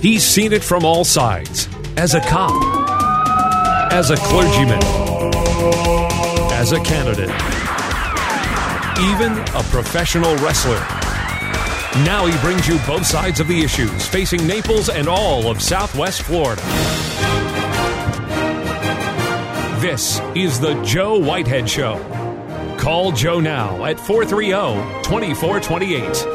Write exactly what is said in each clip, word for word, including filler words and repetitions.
He's seen it from all sides. As a cop, as a clergyman, as a candidate, even a professional wrestler. Now he brings you both sides of the issues facing Naples and all of Southwest Florida. This is the Joe Whitehead Show. Call Joe now at four three zero, two four two eight.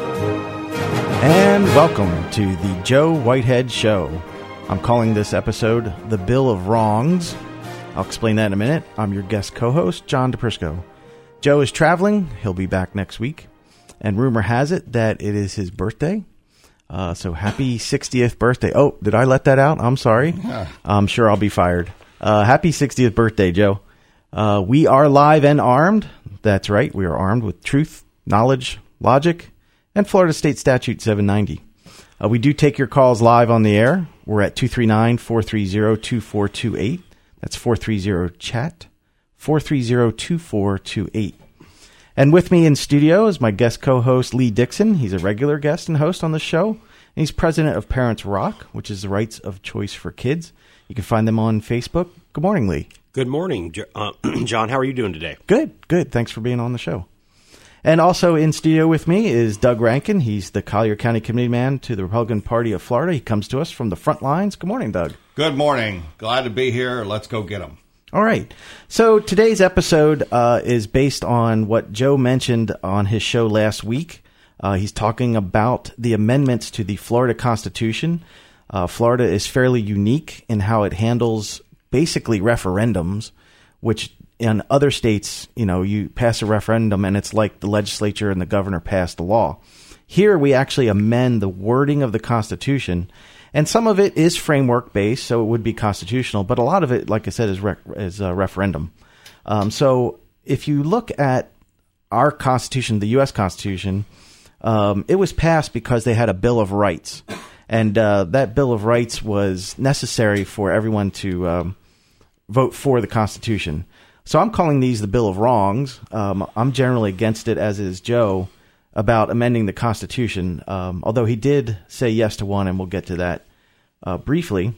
And welcome to the Joe Whitehead Show. I'm calling this episode The Bill of Wrongs. I'll explain that in a minute. I'm your guest co-host, John DePrisco. Joe is traveling. He'll be back next week. And rumor has it that it is his birthday. Uh, so happy sixtieth birthday. Oh, did I let that out? I'm sorry. Yeah. I'm sure I'll be fired. Uh, happy sixtieth birthday, Joe. Uh, we are live and armed. That's right. We are armed with truth, knowledge, logic, and Florida State Statute seven ninety. Uh, we do take your calls live on the air. We're at two three nine, four three zero, two four two eight. That's four three zero, chat, four three zero, two four two eight. And with me in studio is my guest co-host, Lee Dixon. He's a regular guest and host on the show. And he's president of Parents Rock, which is the rights of choice for kids. You can find them on Facebook. Good morning, Lee. Good morning, uh, John. How are you doing today? Good, good. Thanks for being on the show. And also in studio with me is Doug Rankin. He's the Collier County Committee Man to the Republican Party of Florida. He comes to us from the front lines. Good morning, Doug. Good morning. Glad to be here. Let's go get them. All right. So today's episode uh, is based on what Joe mentioned on his show last week. Uh, he's talking about the amendments to the Florida Constitution. Uh, Florida is fairly unique in how it handles basically referendums, which in other states, you know, you pass a referendum and it's like the legislature and the governor passed the law. Here we actually amend the wording of the Constitution. And some of it is framework-based, so it would be constitutional. But a lot of it, like I said, is, rec- is a referendum. Um, so if you look at our Constitution, the U S Constitution, um, it was passed because they had a Bill of Rights. And uh, that Bill of Rights was necessary for everyone to um, vote for the Constitution. So I'm calling these the Bill of Wrongs. Um, I'm generally against it, as is Joe, about amending the Constitution, um, although he did say yes to one, and we'll get to that uh, briefly.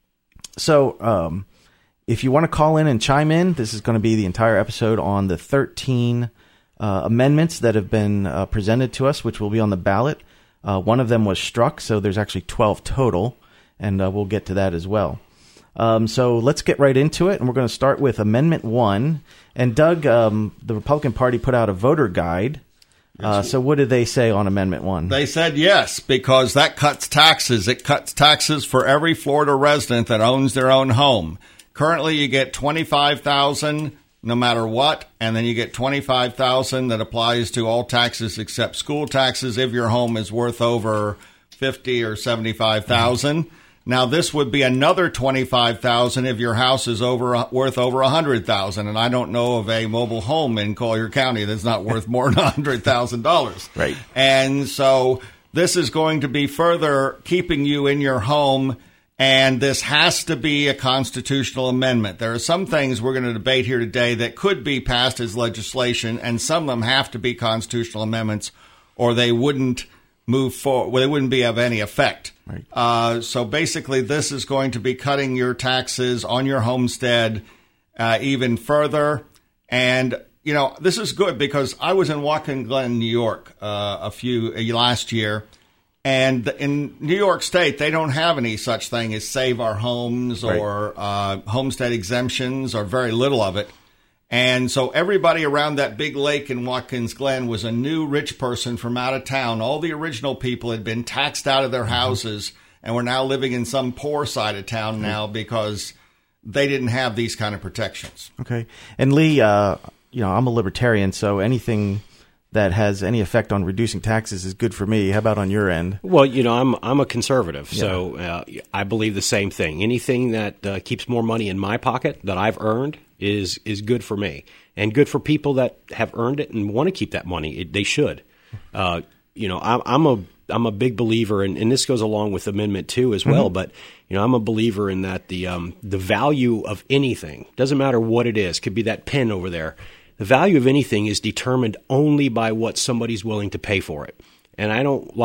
So um, if you want to call in and chime in, this is going to be the entire episode on the thirteen uh, amendments that have been uh, presented to us, which will be on the ballot. Uh, one of them was struck, so there's actually twelve total, and uh, we'll get to that as well. Um, so let's get right into it, and we're going to start with Amendment one. And Doug, um, the Republican Party put out a voter guide. Uh, so what did they say on Amendment one? They said yes, because that cuts taxes. It cuts taxes for every Florida resident that owns their own home. Currently, you get twenty-five thousand dollars no matter what, and then you get twenty-five thousand dollars that applies to all taxes except school taxes if your home is worth over fifty thousand dollars or seventy-five thousand dollars. Mm-hmm. Now, this would be another twenty-five thousand dollars if your house is over worth over one hundred thousand dollars. And I don't know of a mobile home in Collier County that's not worth more than one hundred thousand dollars. Right. And so this is going to be further keeping you in your home, and this has to be a constitutional amendment. There are some things we're going to debate here today that could be passed as legislation, and some of them have to be constitutional amendments, or they wouldn't move forward. Well, they wouldn't be of any effect. Right. Uh, so basically, this is going to be cutting your taxes on your homestead uh, even further. And, you know, this is good because I was in Whatcom Glen, New York, uh, a few uh, last year. And in New York State, they don't have any such thing as Save Our Homes or right. uh, homestead exemptions, or very little of it. And so everybody around that big lake in Watkins Glen was a new rich person from out of town. All the original people had been taxed out of their houses and were now living in some poor side of town now because they didn't have these kind of protections. Okay. And Lee, uh, you know, I'm a libertarian, so anything that has any effect on reducing taxes is good for me. How about on your end? Well, you know, I'm I'm a conservative, yeah. so uh, I believe the same thing. Anything that uh, keeps more money in my pocket that I've earned is is good for me, and good for people that have earned it and want to keep that money. It, they should. Uh, you know, I'm, I'm a I'm a big believer, and, and this goes along with Amendment two as well. Mm-hmm. But you know, I'm a believer in that the um, the value of anything, doesn't matter what it is, could be that pen over there. The value of anything is determined only by what somebody's willing to pay for it. And I don't like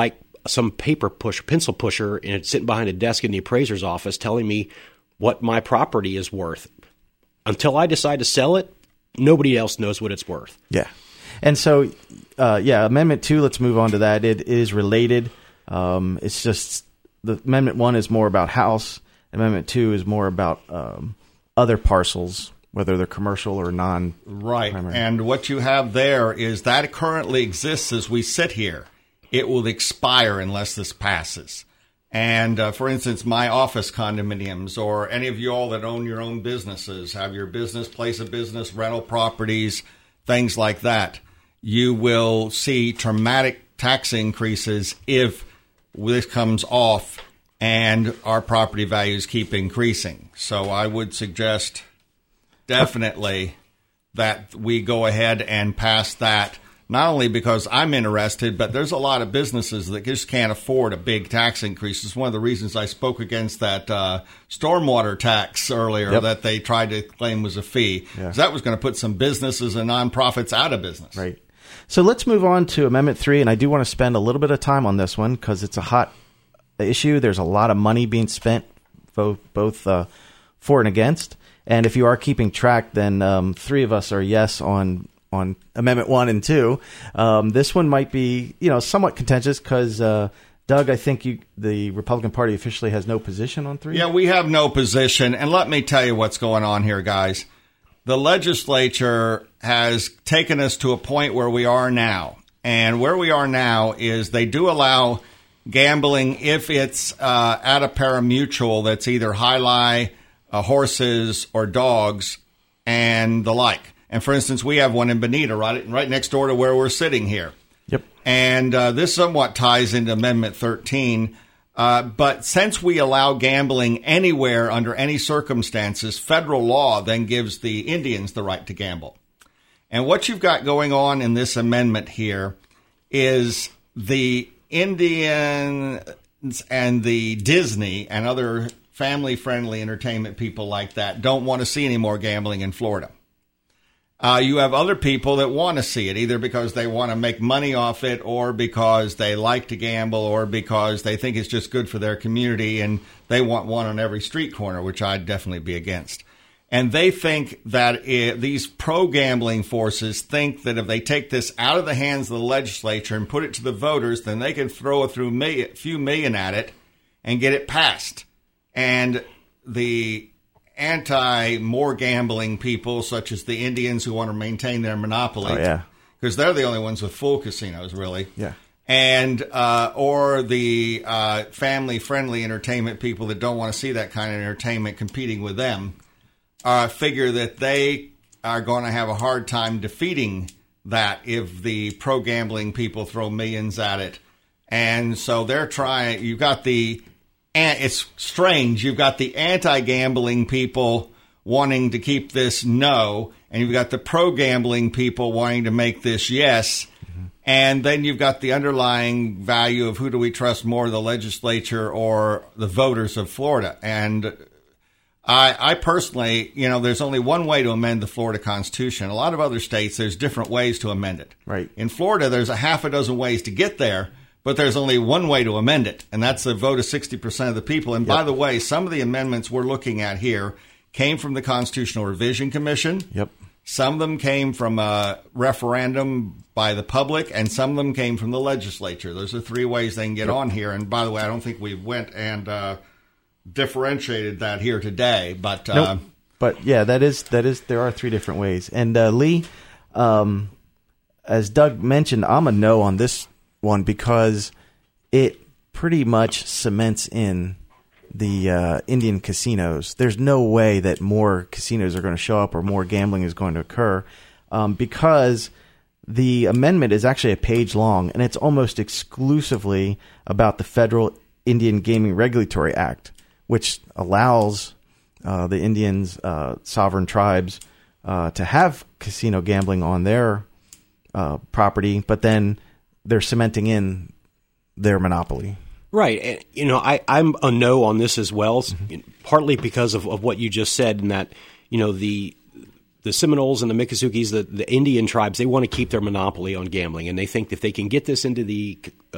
some paper push, pencil pusher, and it's sitting behind a desk in the appraiser's office telling me what my property is worth. Until I decide to sell it, nobody else knows what it's worth. Yeah. And so, uh, yeah, Amendment two, let's move on to that. It is related. Um, it's just the Amendment one is more about house. Amendment two is more about um, other parcels, whether they're commercial or non. Right. Primary. And what you have there is that it currently exists as we sit here. It will expire unless this passes. And, uh, for instance, my office condominiums, or any of you all that own your own businesses, have your business, place of business, rental properties, things like that, you will see dramatic tax increases if this comes off and our property values keep increasing. So I would suggest definitely that we go ahead and pass that. Not only because I'm interested, but there's a lot of businesses that just can't afford a big tax increase. It's one of the reasons I spoke against that uh, stormwater tax earlier yep. that they tried to claim was a fee. Yeah. That was going to put some businesses and nonprofits out of business. Right. So let's move on to Amendment three, and I do want to spend a little bit of time on this one because it's a hot issue. There's a lot of money being spent both, both uh, for and against. And if you are keeping track, then um, three of us are yes on on Amendment one and two. Um, this one might be, you know, somewhat contentious because, uh, Doug, I think you, the Republican Party officially has no position on three. Yeah, we have no position. And let me tell you what's going on here, guys. The legislature has taken us to a point where we are now. And where we are now is they do allow gambling if it's uh, at a pari-mutuel that's either jai-alai, uh, horses, or dogs, and the like. And, for instance, we have one in Bonita, right, right next door to where we're sitting here. Yep. And uh, this somewhat ties into Amendment thirteen. Uh, but since we allow gambling anywhere under any circumstances, federal law then gives the Indians the right to gamble. And what you've got going on in this amendment here is the Indians and the Disney and other family-friendly entertainment people like that don't want to see any more gambling in Florida. Uh, you have other people that want to see it, either because they want to make money off it or because they like to gamble or because they think it's just good for their community and they want one on every street corner, which I'd definitely be against. And they think that it, these pro-gambling forces think that if they take this out of the hands of the legislature and put it to the voters, then they can throw a through a few million at it and get it passed. And the anti-more gambling people, such as the Indians who want to maintain their monopoly, oh, yeah. because they're the only ones with full casinos, really. Yeah. And uh, or the uh, family-friendly entertainment people that don't want to see that kind of entertainment competing with them, uh, figure that they are going to have a hard time defeating that if the pro-gambling people throw millions at it. And so they're trying. You've got the. And it's strange. You've got the anti-gambling people wanting to keep this no, and you've got the pro-gambling people wanting to make this yes. Mm-hmm. And then you've got the underlying value of who do we trust more, the legislature or the voters of Florida. And I, I personally, you know, there's only one way to amend the Florida Constitution. A lot of other states, there's different ways to amend it. Right. In Florida, there's a half a dozen ways to get there. But there's only one way to amend it, and that's a vote of sixty percent of the people. And yep. by the way, some of the amendments we're looking at here came from the Constitutional Revision Commission. Yep. Some of them came from a referendum by the public, and some of them came from the legislature. Those are three ways they can get yep. on here. And by the way, I don't think we went and uh, differentiated that here today. But uh, nope. But yeah, that is that is there are three different ways. And uh, Lee, um, as Doug mentioned, I'm a no on this one because it pretty much cements in the uh, Indian casinos. There's no way that more casinos are going to show up or more gambling is going to occur um, because the amendment is actually a page long and it's almost exclusively about the Federal Indian Gaming Regulatory Act, which allows uh, the Indians, uh, sovereign tribes, uh, to have casino gambling on their uh, property, but then they're cementing in their monopoly. Right. And, you know, I, I'm a no on this as well, mm-hmm. partly because of, of what you just said, and that, you know, the the Seminoles and the Miccosukees, the, the Indian tribes, they want to keep their monopoly on gambling, and they think if they can get this into the uh,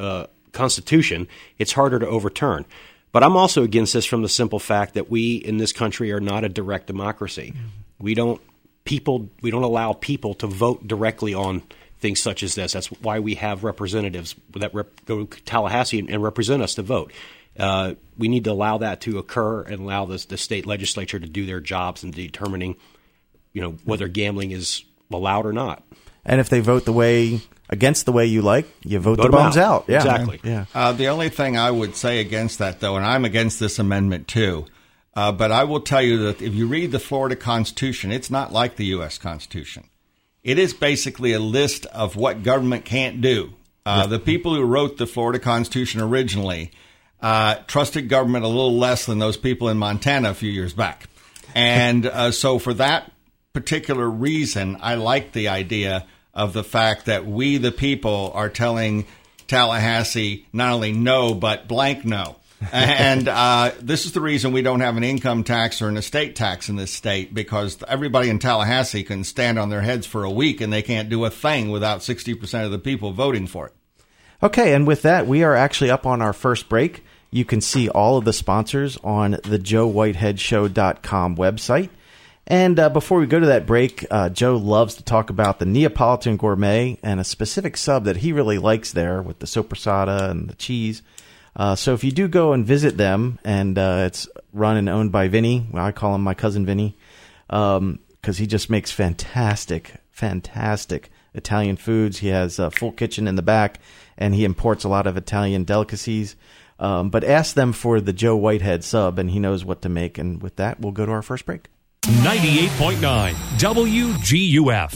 Constitution, it's harder to overturn. But I'm also against this from the simple fact that we in this country are not a direct democracy. We don't people we don't allow people to vote directly on things such as this. That's why we have representatives that rep- go to Tallahassee and, and represent us to vote. Uh, we need to allow that to occur and allow this, the state legislature to do their jobs in determining, you know, whether gambling is allowed or not. And if they vote the way against the way you like, you vote, vote the bums out. out. Yeah. Exactly. Yeah. Uh, the only thing I would say against that, though, and I'm against this amendment too, uh, but I will tell you that if you read the Florida Constitution, it's not like the U S Constitution. It is basically a list of what government can't do. Uh, the people who wrote the Florida Constitution originally uh, trusted government a little less than those people in Montana a few years back. And uh, so for that particular reason, I like the idea of the fact that we, the people, are telling Tallahassee not only no, but blank no. And uh, this is the reason we don't have an income tax or an estate tax in this state, because everybody in Tallahassee can stand on their heads for a week and they can't do a thing without sixty percent of the people voting for it. Okay, and with that, we are actually up on our first break. You can see all of the sponsors on the joe whitehead show dot com website. And uh, before we go to that break, uh, Joe loves to talk about the Neapolitan Gourmet and a specific sub that he really likes there with the sopressata and the cheese. Uh, so if you do go and visit them, and uh, it's run and owned by Vinny, well, I call him my cousin Vinny, because um, he just makes fantastic, fantastic Italian foods. He has a full kitchen in the back, and he imports a lot of Italian delicacies. Um, but ask them for the Joe Whitehead sub, and he knows what to make. And with that, we'll go to our first break. ninety-eight point nine W G U F.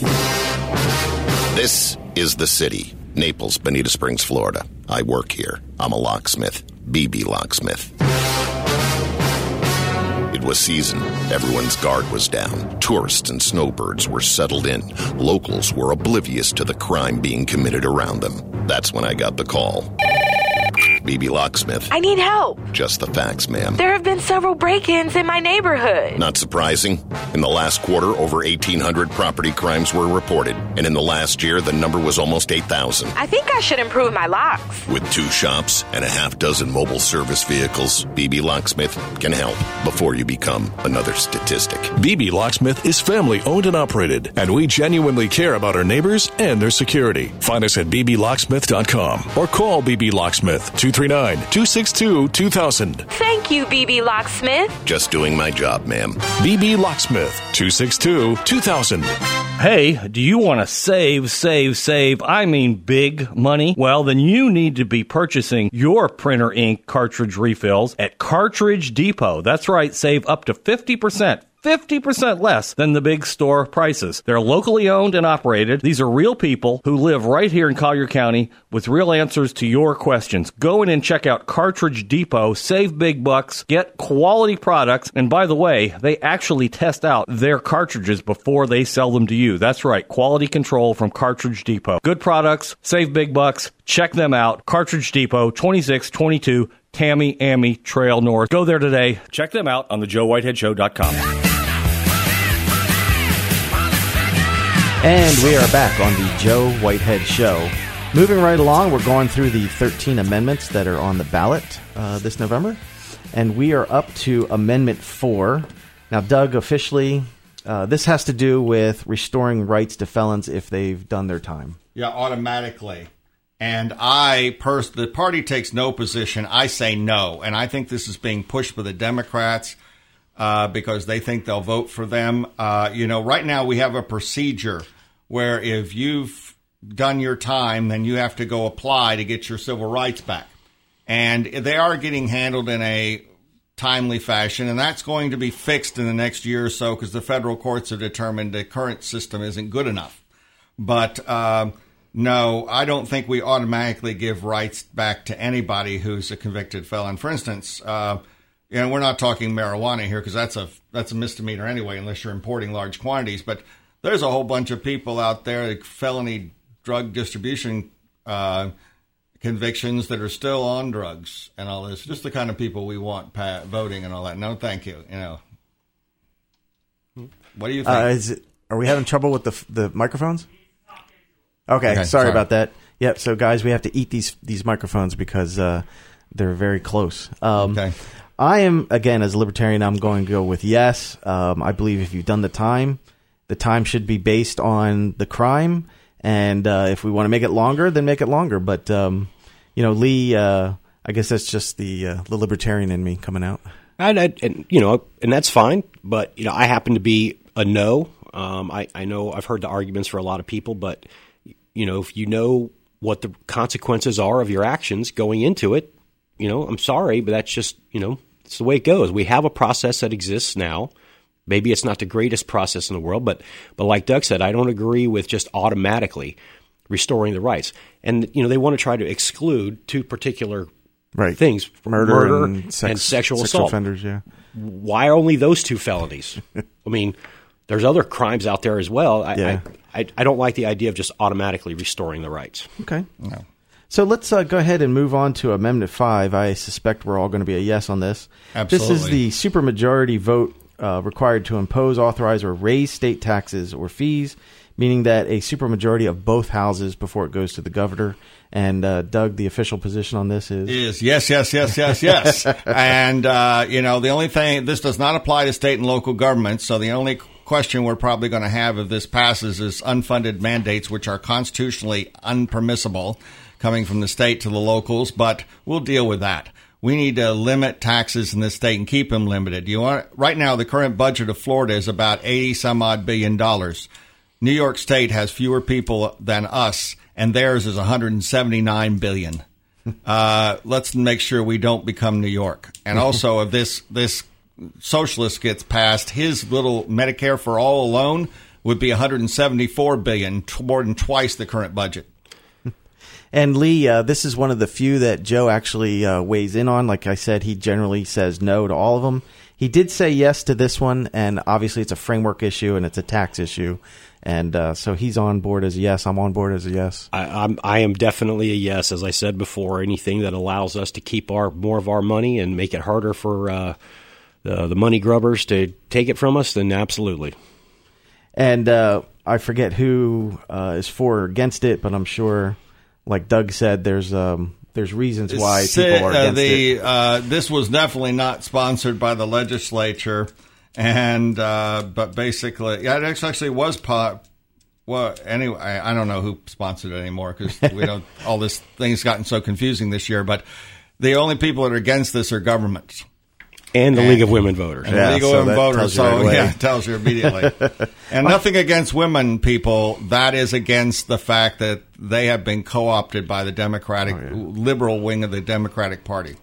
This is the city. Naples, Bonita Springs, Florida. I work here. I'm a locksmith. B B Locksmith. It was season. Everyone's guard was down. Tourists and snowbirds were settled in. Locals were oblivious to the crime being committed around them. That's when I got the call. B B Locksmith. I need help. Just the facts, ma'am. There have been several break-ins in my neighborhood. Not surprising. In the last quarter, over eighteen hundred property crimes were reported. And in the last year, the number was almost eight thousand. I think I should improve my locks. With two shops and a half dozen mobile service vehicles, B B Locksmith can help before you become another statistic. B B Locksmith is family owned and operated, and we genuinely care about our neighbors and their security. Find us at b b locksmith dot com or call B B Locksmith two three nine, two six two, two thousand. Thank you, B B Locksmith. Just doing my job, ma'am. B B Locksmith, two six two, two thousand. Hey, do you want to save, save, save, I mean big money? Well, then you need to be purchasing your printer ink cartridge refills at Cartridge Depot. That's right, save up to fifty percent. fifty percent less than the big store prices. They're locally owned and operated. These are real people who live right here in Collier County with real answers to your questions. Go in and check out Cartridge Depot, save big bucks, get quality products, and by the way, they actually test out their cartridges before they sell them to you. That's right, quality control from Cartridge Depot. Good products, save big bucks, check them out. Cartridge Depot, twenty-six twenty-two Tammy Amy Trail North. Go there today. Check them out on the joe whitehead show dot com. And we are back on the Joe Whitehead Show. Moving right along, we're going through the thirteen amendments that are on the ballot uh, this November. And we are up to Amendment four. Now, Doug, officially, uh, this has to do with restoring rights to felons if they've done their time. Yeah, automatically. And I, pers- the party takes no position. I say no. And I think this is being pushed by the Democrats uh, because they think they'll vote for them. Uh, you know, right now we have a procedure where if you've done your time, then you have to go apply to get your civil rights back. And they are getting handled in a timely fashion, and that's going to be fixed in the next year or so because the federal courts have determined the current system isn't good enough. But uh, no, I don't think we automatically give rights back to anybody who's a convicted felon. For instance, uh, you know, we're not talking marijuana here because that's a that's a misdemeanor anyway, unless you're importing large quantities. But there's a whole bunch of people out there, like felony drug distribution uh, convictions that are still on drugs and all this. Just the kind of people we want pa- voting and all that. No, thank you. You know, what do you think? Uh, is it, are we having trouble with the the microphones? Okay, okay sorry, sorry about that. Yep. So, guys, we have to eat these these microphones because uh, they're very close. Um, Okay. I am, again, as a libertarian, I'm going to go with yes. Um, I believe if you've done the time, the time should be based on the crime. And uh, if we want to make it longer, then make it longer. But, um, you know, Lee, uh, I guess that's just the, uh, the libertarian in me coming out. And, I, and you know, and that's fine. But you know, I happen to be a no. Um, I, I know I've heard the arguments for a lot of people, but you know, if you know what the consequences are of your actions going into it, you know, I'm sorry, but that's just, you know, it's the way it goes. We have a process that exists now. Maybe it's not the greatest process in the world, but but like Doug said, I don't agree with just automatically restoring the rights. And you know, they want to try to exclude two particular Right. things: Murder, murder and, sex, and sexual sex assault. offenders, yeah. Why only those two felonies? I mean, there's other crimes out there as well. I, Yeah. I, I, I don't like the idea of just automatically restoring the rights. Okay. No. So let's uh, go ahead and move on to Amendment five. I suspect we're all going to be a yes on this. Absolutely. This is the supermajority vote uh, required to impose, authorize, or raise state taxes or fees, meaning that a supermajority of both houses before it goes to the governor. And uh, Doug, the official position on this is? Is yes, yes, yes, yes, yes. And, uh, you know, the only thing, this does not apply to state and local governments, so the only question we're probably going to have if this passes is unfunded mandates, which are constitutionally unpermissible, coming from the state to the locals, but we'll deal with that. We need to limit taxes in the state and keep them limited. You want right now, the current budget of Florida is about eighty some odd billion dollars. New York State has fewer people than us, and theirs is one hundred seventy-nine billion. Uh, let's make sure we don't become New York. And also, if this this socialist gets passed, his little Medicare for all alone would be one hundred seventy-four billion, t- more than twice the current budget. And Lee, uh, this is one of the few that Joe actually uh, weighs in on. Like I said, he generally says no to all of them. He did say yes to this one, and obviously it's a framework issue and it's a tax issue. And uh, so he's on board as a yes. I'm on board as a yes. I, I'm, I am definitely a yes. As I said before, anything that allows us to keep our more of our money and make it harder for uh, the, the money grubbers to take it from us, then absolutely. And uh, I forget who uh, is for or against it, but I'm sure, like Doug said, there's um, there's reasons why people are against uh, the, it. Uh, this was definitely not sponsored by the legislature. And, uh, but basically, yeah, it actually was, po- well, anyway, I, I don't know who sponsored it anymore because we don't, all this thing's gotten so confusing this year, but the only people that are against this are governments. And the and, League of Women Voters. And yeah, the League of so Women Voters, so right yeah, it tells you immediately. And nothing against women people, that is against the fact that they have been co-opted by the Democratic, oh, yeah. liberal wing of the Democratic Party.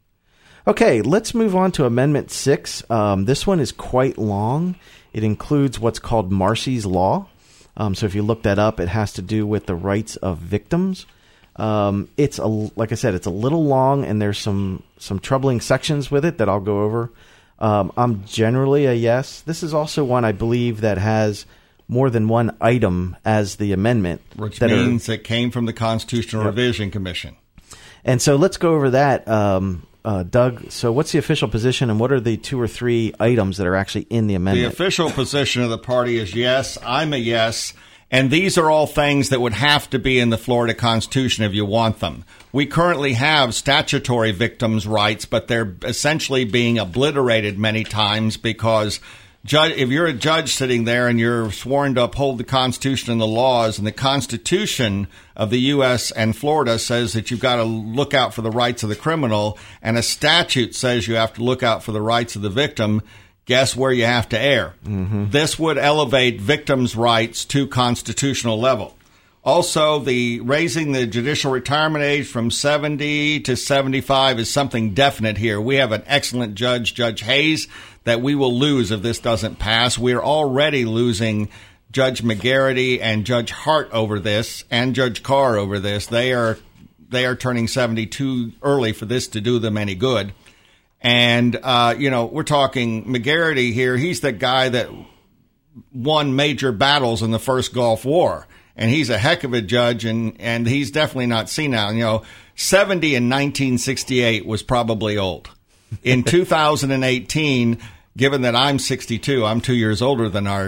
Okay, let's move on to Amendment six. Um, this one is quite long. It includes what's called Marsy's Law. Um, so if you look that up, it has to do with the rights of victims. Um, it's, a, like I said, it's a little long, and there's some, some troubling sections with it that I'll go over. Um, I'm generally a yes. This is also one, I believe, that has more than one item as the amendment. Which that means are, it came from the Constitutional yep. Revision Commission. And so let's go over that. Um Uh, Doug, so what's the official position, and what are the two or three items that are actually in the amendment? The official position of the party is yes. I'm a yes. And these are all things that would have to be in the Florida Constitution if you want them. We currently have statutory victims' rights, but they're essentially being obliterated many times because judge, if you're a judge sitting there and you're sworn to uphold the Constitution and the laws, and the Constitution of the U S and Florida says that you've got to look out for the rights of the criminal, and a statute says you have to look out for the rights of the victim, guess where you have to err? Mm-hmm. This would elevate victims' rights to constitutional level. Also, the raising the judicial retirement age from seventy to seventy-five is something definite here. We have an excellent judge, Judge Hayes, that we will lose if this doesn't pass. We're already losing Judge McGarity and Judge Hart over this, and Judge Carr over this. They are they are turning seventy too early for this to do them any good. And, uh, you know, we're talking McGarity here. He's the guy that won major battles in the first Gulf War. And he's a heck of a judge, and, and he's definitely not senile. You know, seventy in nineteen sixty-eight was probably old. In two thousand eighteen, given that I'm sixty-two, I'm two years older than our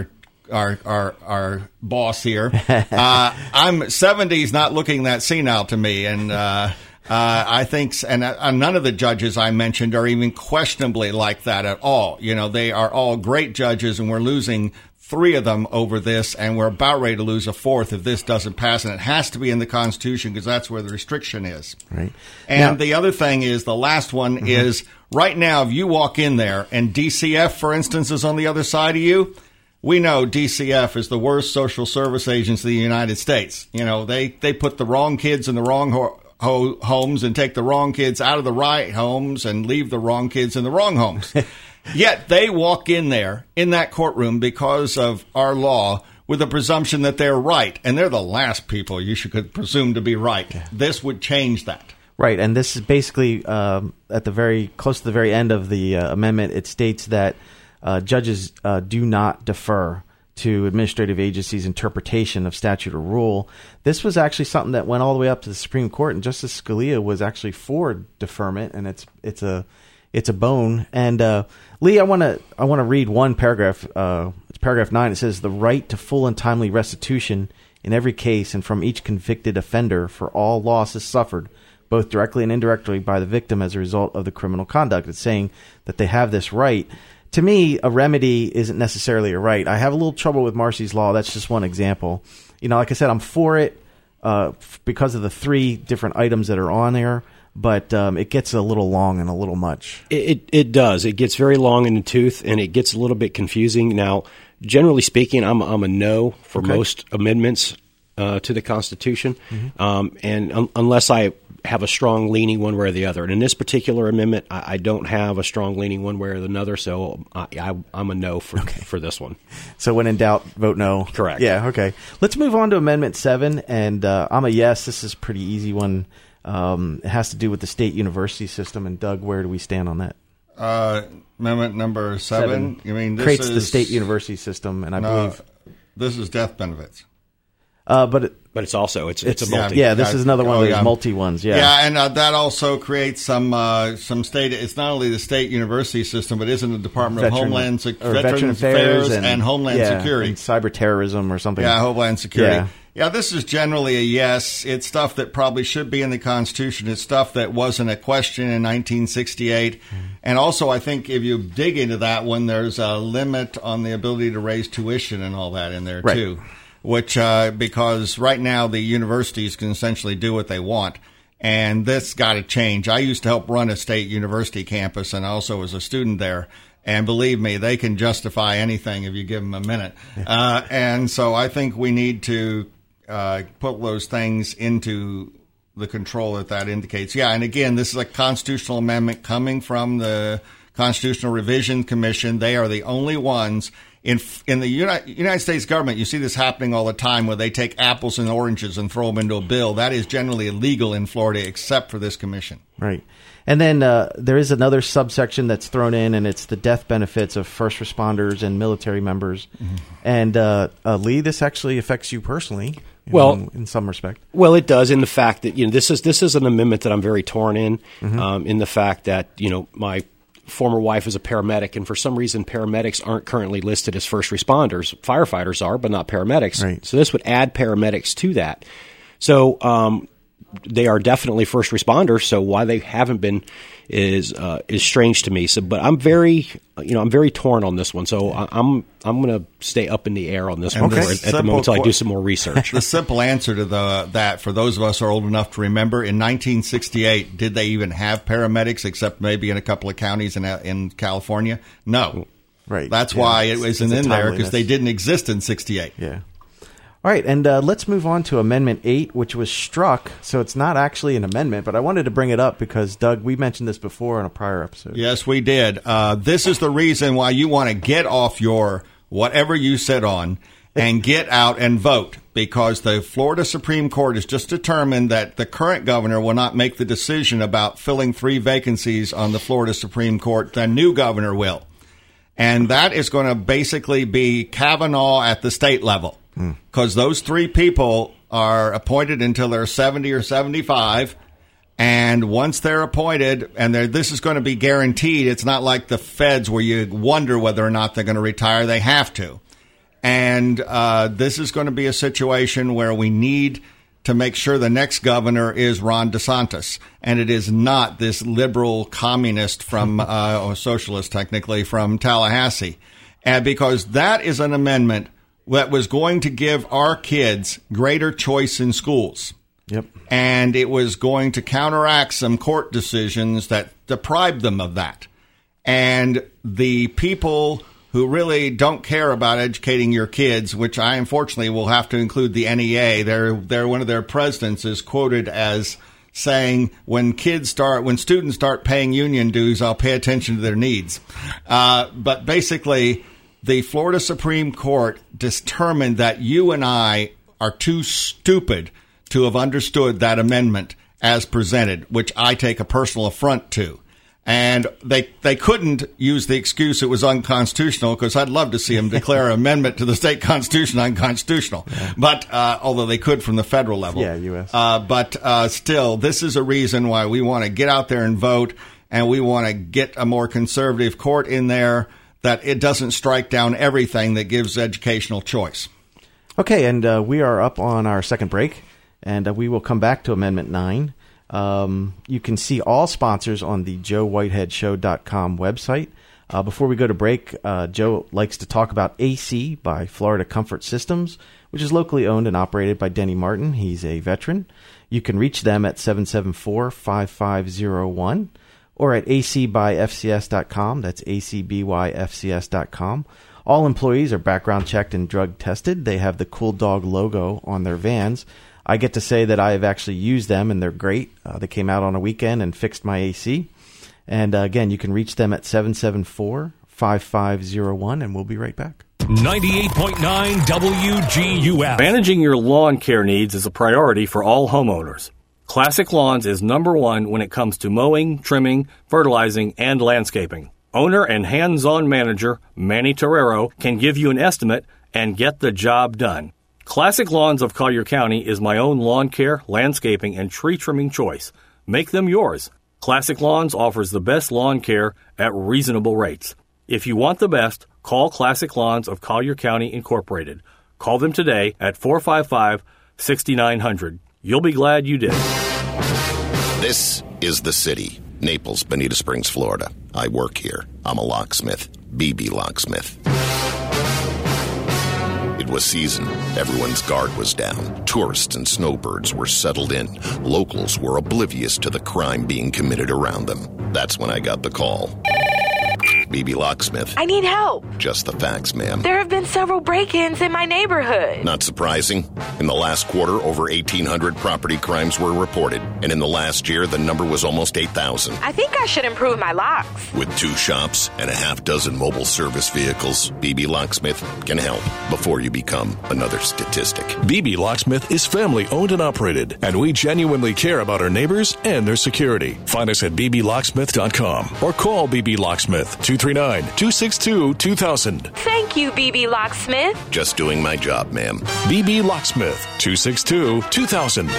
our our, our boss here. Uh, I'm seventy's not looking that senile to me, and uh, uh, I think, and uh, none of the judges I mentioned are even questionably like that at all. You know, they are all great judges, and we're losing three of them over this, and we're about ready to lose a fourth if this doesn't pass, and it has to be in the Constitution because that's where the restriction is. Right. And Now, the other thing is, the last one mm-hmm. is, right now, if you walk in there and D C F, for instance, is on the other side of you, we know D C F is the worst social service agency in the United States. You know, they, they put the wrong kids in the wrong ho- ho- homes and take the wrong kids out of the right homes and leave the wrong kids in the wrong homes. Yet they walk in there, in that courtroom, because of our law, with a presumption that they're right. And they're the last people you should presume to be right. This would change that. Right, and this is basically um, at the very close to the very end of the uh, amendment. It states that uh, judges uh, do not defer to administrative agencies' interpretation of statute or rule. This was actually something that went all the way up to the Supreme Court, and Justice Scalia was actually for deferment, and it's it's a it's a bone. And uh, Lee, I want to I want to read one paragraph. Uh, it's paragraph nine. It says, "The right to full and timely restitution in every case and from each convicted offender for all losses suffered, both directly and indirectly, by the victim as a result of the criminal conduct." It's saying that they have this right. To me, a remedy isn't necessarily a right. I have a little trouble with Marcy's Law. That's just one example. You know, like I said, I'm for it uh, f- because of the three different items that are on there, but um, it gets a little long and a little much. It, it it does. It gets very long in the tooth, and it gets a little bit confusing. Now, generally speaking, I'm I'm a no for Okay. most amendments uh, to the Constitution, Mm-hmm. um, and un- unless I have a strong leaning one way or the other. And in this particular amendment, I, I don't have a strong leaning one way or another, so I, I, I'm a no for Okay. for this one. So when in doubt, vote no. Correct. Yeah, okay. Let's move on to Amendment seven, and uh, I'm a yes. This is a pretty easy one. Um, it has to do with the state university system, and Doug, where do we stand on that? Uh, amendment number seven. Seven. You mean this creates is the state university system, and I no, believe, this is death benefits. uh, but it, But it's also it's it's, it's a multi. yeah, this is another one Oh, of those yeah. multi ones. Yeah, Yeah, and uh, that also creates some uh, some state. It's not only the state university system, but isn't the Department Veteran- of Homeland Sec- or Veterans Veteran Affairs, Affairs and, Homeland yeah, Security. and cyber terrorism or something. Yeah, Homeland Security. Yeah. Yeah, this is generally a yes. It's stuff that probably should be in the Constitution. It's stuff that wasn't a question in nineteen sixty-eight. And also, I think if you dig into that one, there's a limit on the ability to raise tuition and all that in there, Right. too. Which, uh, because right now the universities can essentially do what they want. And this got to change. I used to help run a state university campus and also was a student there. And believe me, they can justify anything if you give them a minute. Uh, and so I think we need to uh, put those things into the control that that indicates. Yeah, and again, this is a constitutional amendment coming from the Constitutional Revision Commission. They are the only ones. In in the Uni- United States government, you see this happening all the time where they take apples and oranges and throw them into a bill. That is generally illegal in Florida, except for this commission. Right. And then uh, there is another subsection that's thrown in, and it's the death benefits of first responders and military members. Mm-hmm. And uh, uh, Lee, this actually affects you personally. you Well- know, in some respect. Well, it does in the fact that you know this is this is an amendment that I'm very torn in. Mm-hmm. Um, in the fact that you know my former wife is a paramedic, and for some reason paramedics aren't currently listed as first responders. Firefighters are, but not paramedics. Right. So this would add paramedics to that. So um, they are definitely first responders. So why they haven't been is uh, is strange to me. So, but I'm very you know I'm very torn on this one. So I, I'm I'm going to stay up in the air on this And one the for, at the simple moment until I qu- do some more research. The simple answer to the that, for those of us who are old enough to remember, in nineteen sixty-eight, did they even have paramedics except maybe in a couple of counties in in California? No. Right. That's Yeah, why it it's- wasn't it's a in there, timeliness. because they didn't exist in sixty-eight. Yeah. All right, and uh, let's move on to Amendment eight, which was struck. So it's not actually an amendment, but I wanted to bring it up because, Doug, we mentioned this before on a prior episode. Yes, we did. Uh, this is the reason why you want to get off your whatever you sit on and get out and vote, because the Florida Supreme Court has just determined that the current governor will not make the decision about filling three vacancies on the Florida Supreme Court. The new governor will. And that is going to basically be Kavanaugh at the state level, because those three people are appointed until they're seventy or seventy-five. And once they're appointed, and they're, this is going to be guaranteed, it's not like the feds where you wonder whether or not they're going to retire. They have to. And uh, this is going to be a situation where we need to make sure the next governor is Ron DeSantis. And it is not this liberal communist from, uh, or socialist technically, from Tallahassee. And because that is an amendment that was going to give our kids greater choice in schools. Yep. And it was going to counteract some court decisions that deprived them of that. And the people who really don't care about educating your kids, which I unfortunately will have to include the N E A, they're, they're one of their presidents is quoted as saying, when kids start, when students start paying union dues, I'll pay attention to their needs. Uh, but basically, the Florida Supreme Court determined that you and I are too stupid to have understood that amendment as presented, which I take a personal affront to. And they they couldn't use the excuse it was unconstitutional, because I'd love to see them declare an amendment to the state constitution unconstitutional. Yeah. But uh, although they could from the federal level. Yeah, U S Uh, but uh, still, this is a reason why we want to get out there and vote, and we want to get a more conservative court in there that it doesn't strike down everything that gives educational choice. Okay, and uh, we are up on our second break, and uh, we will come back to Amendment nine. Um, you can see all sponsors on the joe whitehead show dot com website. Uh, before we go to break, uh, Joe likes to talk about A C by Florida Comfort Systems, which is locally owned and operated by Denny Martin. He's a veteran. You can reach them at seven seven four, five five zero one or at a c by f c s dot com. That's a c b y f c s dot com. All employees are background checked and drug tested. They have the Cool Dog logo on their vans. I get to say that I have actually used them, and they're great. Uh, they came out on a weekend and fixed my A C. And uh, again, you can reach them at seven seven four, five five zero one, and we'll be right back. ninety-eight point nine W G U F. Managing your lawn care needs is a priority for all homeowners. Classic Lawns is number one when it comes to mowing, trimming, fertilizing, and landscaping. Owner and hands-on manager Manny Torrero can give you an estimate and get the job done. Classic Lawns of Collier County is my own lawn care, landscaping, and tree trimming choice. Make them yours. Classic Lawns offers the best lawn care at reasonable rates. If you want the best, call Classic Lawns of Collier County Incorporated. Call them today at four five five, six nine zero zero. You'll be glad you did. This is the city, Naples, Bonita Springs, Florida. I work here. I'm a locksmith, B B Locksmith. It was season. Everyone's guard was down. Tourists and snowbirds were settled in. Locals were oblivious to the crime being committed around them. That's when I got the call. B B Locksmith. I need help. Just the facts, ma'am. There have been several break-ins in my neighborhood. Not surprising. In the last quarter, over eighteen hundred property crimes were reported. And in the last year, the number was almost eight thousand. I think I should improve my locks. With two shops and a half dozen mobile service vehicles, B B Locksmith can help before you become another statistic. B B Locksmith is family owned and operated, and we genuinely care about our neighbors and their security. Find us at b b locksmith dot com or call B B Locksmith two three nine, two six two, two thousand. Thank you, B B Locksmith. Just doing my job, ma'am. B B Locksmith, two six two, two thousand.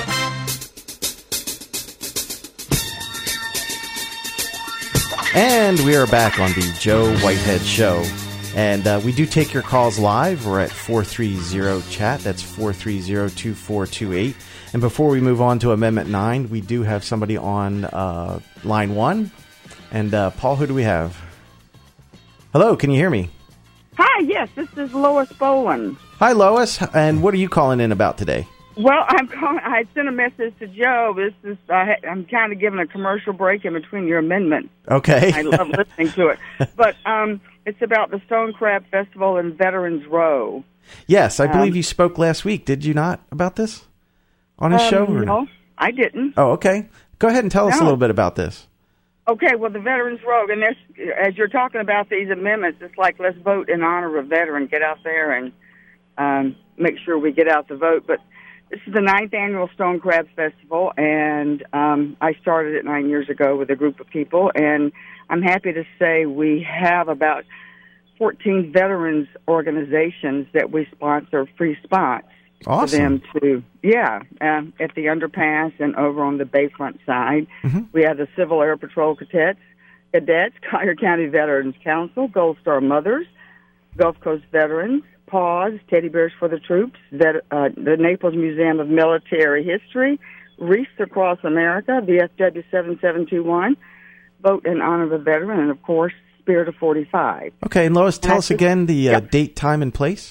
And we are back on the Joe Whitehead Show. And uh, we do take your calls live. We're at four three zero chat. That's four three zero, two four two eight. And before we move on to Amendment nine, we do have somebody on uh, line one. And uh, Paul, who do we have? Hello, can you hear me? Hi, yes, this is Lois Boland. Hi, Lois. And what are you calling in about today? Well, I'm calling. I sent a message to Joe. This is uh, I'm kind of giving a commercial break in between your amendments. Okay. I love listening to it. But um, it's about the Stone Crab Festival in Veterans Row. Yes, I believe um, you spoke last week. Did you not about this on his um, show? Or no, I didn't. Oh, okay. Go ahead and tell us No. a little bit about this. Okay, well, the Veterans Row, and there's, as you're talking about these amendments, it's like let's vote in honor of a veteran. Get out there and um, make sure we get out the vote. But this is the ninth annual Stone Crab Festival, and um, I started it nine years ago with a group of people, and I'm happy to say we have about fourteen veterans organizations that we sponsor free spots Awesome. for them to, yeah, um, at the underpass and over on the Bayfront side. Mm-hmm. We have the Civil Air Patrol Cadets, Cadets, Collier County Veterans Council, Gold Star Mothers, Gulf Coast Veterans, Paws, Teddy Bears for the Troops, vet, uh, the Naples Museum of Military History, Wreaths Across America, V F W seven seven two one, Vote in Honor of a Veteran, and, of course, Spirit of forty-five. Okay, and Lois, tell us again the yep. uh, date, time, and place.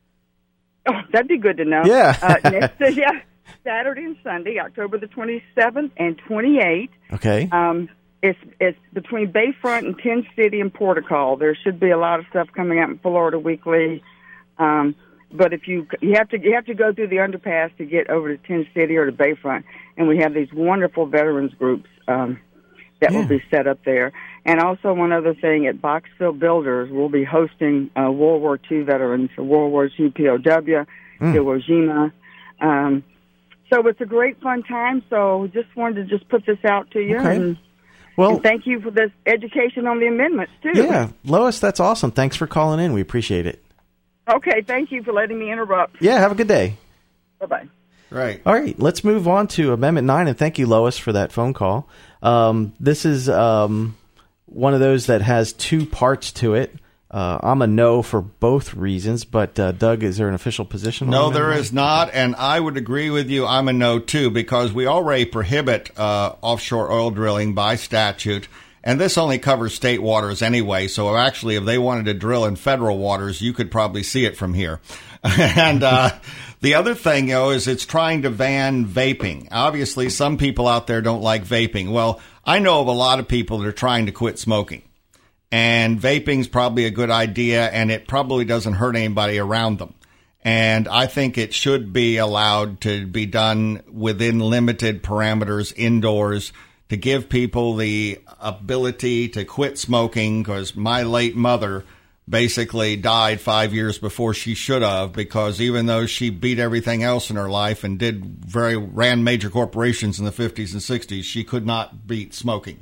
Oh, that'd be good to know. Yeah. uh, next, uh, yeah, Saturday and Sunday, October the twenty-seventh and twenty-eighth. Okay. Um, it's it's between Bayfront and Tenn City and Portical. There should be a lot of stuff coming out in Florida Weekly. Um, but if you you have to you have to go through the underpass to get over to Tenn City or to Bayfront, and we have these wonderful veterans groups um, that yeah. will be set up there. And also one other thing, at Boxville Builders, we'll be hosting uh, World War Two veterans, World War Two P O W, mm. Iwo Jima. Um, so it's a great fun time. So just wanted to just put this out to you. Okay. And, well, and thank you for this education on the amendments, too. Yeah. Lois, that's awesome. Thanks for calling in. We appreciate it. Okay. Thank you for letting me interrupt. Yeah. Have a good day. Bye-bye. Right. All right. Let's move on to Amendment nine. And thank you, Lois, for that phone call. Um, this is... Um, one of those that has two parts to it. Uh, I'm a no for both reasons, but uh, Doug, is there an official position? No, on there that? is not, and I would agree with you. I'm a no, too, because we already prohibit uh, offshore oil drilling by statute, and this only covers state waters anyway, so actually if they wanted to drill in federal waters, you could probably see it from here. and uh, the other thing, you know, is it's trying to ban vaping. Obviously, some people out there don't like vaping. Well, I know of a lot of people that are trying to quit smoking. And vaping's probably a good idea, and it probably doesn't hurt anybody around them. And I think it should be allowed to be done within limited parameters indoors to give people the ability to quit smoking, because my late mother basically died five years before she should have, because even though she beat everything else in her life and did very ran major corporations in the fifties and sixties, she could not beat smoking.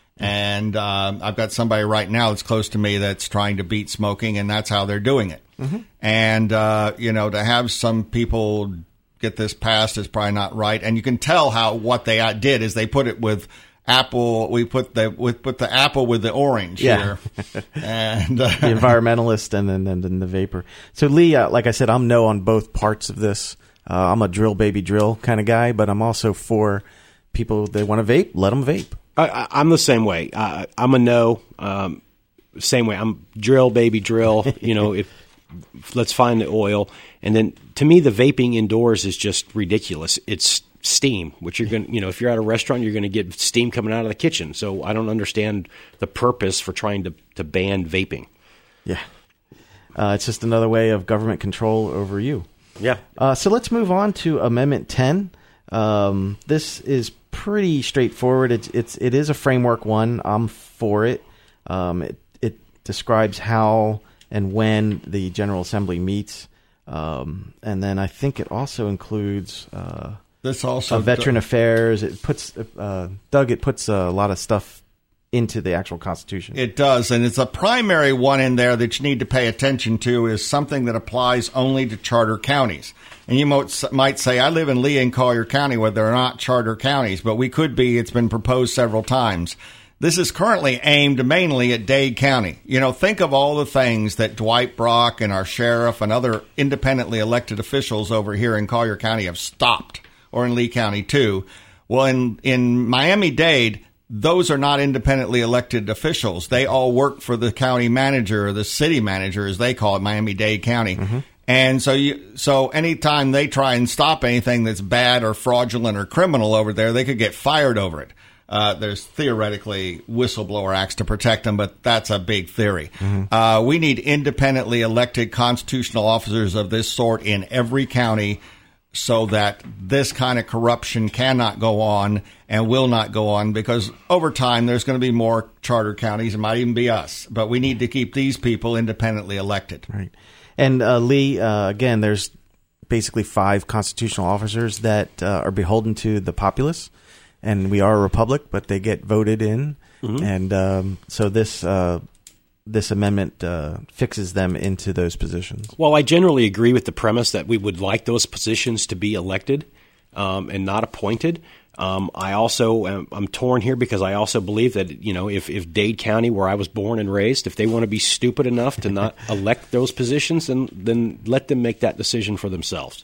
And um, I've got somebody right now that's close to me that's trying to beat smoking, and that's how they're doing it. Mm-hmm. And, uh, you know, to have some people get this passed is probably not right. And you can tell how what they did is they put it with apple. We put the we put the apple with the orange yeah. here. and uh, the environmentalist and then and then the vapor. So, Lee, uh, like I said, I'm no on both parts of this. Uh, I'm a drill, baby, drill kind of guy, but I'm also for people that want to vape, let them vape. I, I'm the same way. Uh, I'm a no. Um, same way. I'm drill, baby, drill. You know, if let's find the oil. And then to me, the vaping indoors is just ridiculous. It's steam, which you're going to, you know, if you're at a restaurant, you're going to get steam coming out of the kitchen. So I don't understand the purpose for trying to, to ban vaping. Yeah. Uh, it's just another way of government control over you. Yeah. Uh, so let's move on to Amendment ten. Um, this is pretty straightforward. It's, it's, it is a framework one. I'm for it. Um, it, it describes how and when the General Assembly meets. Um, and then I think it also includes, uh, this also uh, veteran do- affairs. It puts, uh, Doug, it puts a lot of stuff into the actual Constitution. It does, and it's a primary one in there that you need to pay attention to is something that applies only to charter counties. And you might, might say, I live in Lee and Collier County where they're not charter counties, but we could be. It's been proposed several times. This is currently aimed mainly at Dade County. You know, think of all the things that Dwight Brock and our sheriff and other independently elected officials over here in Collier County have stopped, or in Lee County too. Well, in, in Miami-Dade, those are not independently elected officials. They all work for the county manager, or the city manager, as they call it, Miami-Dade County. Mm-hmm. And so you, so anytime they try and stop anything that's bad or fraudulent or criminal over there, they could get fired over it. Uh, there's theoretically whistleblower acts to protect them, but that's a big theory. Mm-hmm. Uh, we need independently elected constitutional officers of this sort in every county so that this kind of corruption cannot go on and will not go on, because over time there's going to be more charter counties. It might even be us, but we need to keep these people independently elected. Right. And uh, Lee, uh, again, there's basically five constitutional officers that uh, are beholden to the populace. And we are a republic, but they get voted in. Mm-hmm. And um, so this uh, this amendment uh, fixes them into those positions. Well, I generally agree with the premise that we would like those positions to be elected um, and not appointed. Um, I also am I'm torn here because I also believe that, you know, if, if Dade County, where I was born and raised, if they want to be stupid enough to not elect those positions, then then let them make that decision for themselves.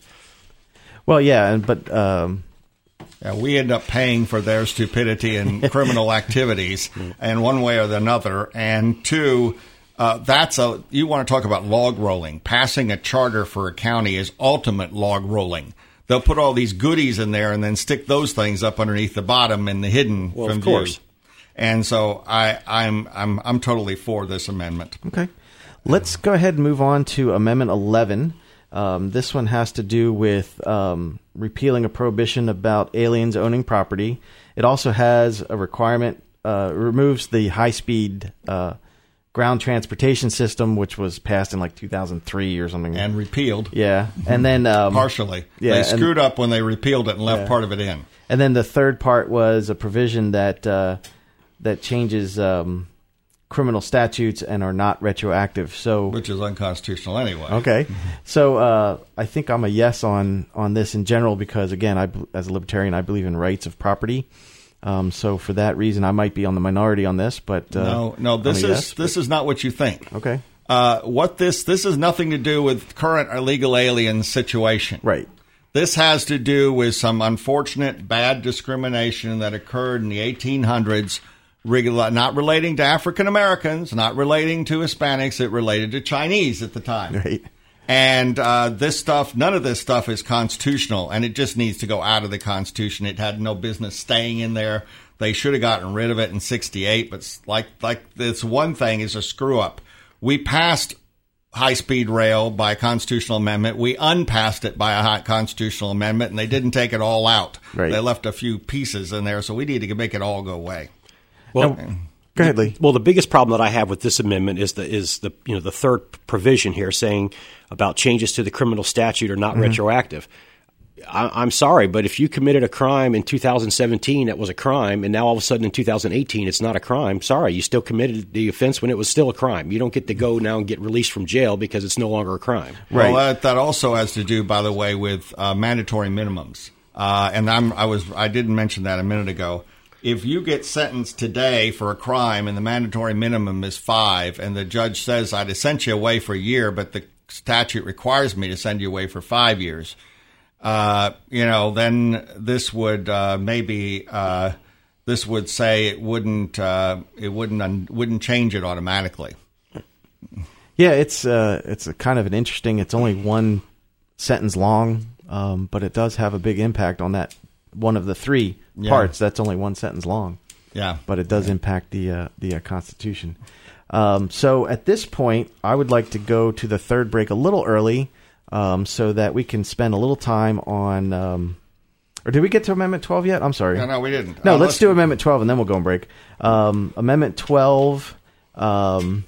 Well, yeah, and but um, yeah, we end up paying for their stupidity and criminal activities, and one way or another. And two, uh, that's a you want to talk about log rolling. Passing a charter for a county is ultimate log rolling. They'll put all these goodies in there and then stick those things up underneath the bottom and the hidden well, from of course. view. And so I, I'm I'm I'm totally for this amendment. Okay, let's go ahead and move on to Amendment eleven. Um, this one has to do with um, repealing a prohibition about aliens owning property. It also has a requirement, uh, removes the high-speed uh, ground transportation system, which was passed in like two thousand three or something. And repealed. Yeah. And then... Um, Partially. Yeah, they screwed and, up when they repealed it and left yeah. part of it in. And then the third part was a provision that uh, that changes um, criminal statutes and are not retroactive. So, which is unconstitutional anyway. Okay. So uh, I think I'm a yes on, on this in general because, again, I, as a libertarian, I believe in rights of property. Um, so for that reason, I might be on the minority on this, but uh, no, no, this is yes, this but, is not what you think. Okay, uh, what this this has nothing to do with current illegal alien situation. Right. This has to do with some unfortunate bad discrimination that occurred in the eighteen hundreds, not relating to African Americans, not relating to Hispanics. It related to Chinese at the time. Right. And uh, this stuff, none of this stuff is constitutional, and it just needs to go out of the Constitution. It had no business staying in there. They should have gotten rid of it in sixty-eight, but like like this one thing is a screw-up. We passed high-speed rail by a constitutional amendment. We unpassed it by a high constitutional amendment, and they didn't take it all out. Right. They left a few pieces in there, so we need to make it all go away. Well, now, go ahead, Lee. Well, the biggest problem that I have with this amendment is the is the you know the third provision here saying about changes to the criminal statute are not mm-hmm. retroactive. I, I'm sorry, but if you committed a crime in two thousand seventeen that was a crime, and now all of a sudden in two thousand eighteen it's not a crime, sorry, you still committed the offense when it was still a crime. You don't get to go now and get released from jail because it's no longer a crime. Right. Well, that, that also has to do, by the way, with uh, mandatory minimums. Uh, and I'm, I was I didn't mention that a minute ago. If you get sentenced today for a crime and the mandatory minimum is five, and the judge says I'd have sent you away for a year, but the statute requires me to send you away for five years, uh, you know, then this would uh, maybe uh, this would say it wouldn't uh, it wouldn't un- wouldn't change it automatically. Yeah, it's uh, it's a kind of an interesting. It's only one sentence long, um, but it does have a big impact on that one of the three yeah. parts. That's only one sentence long. Yeah, but it does impact the uh, the uh, Constitution. Um, so at this point, I would like to go to the third break a little early, um, so that we can spend a little time on. Um, or did we get to Amendment twelve yet? I'm sorry. No, no, we didn't. No, uh, let's, let's do Amendment twelve and then we'll go and break. Um, Amendment twelve. Um,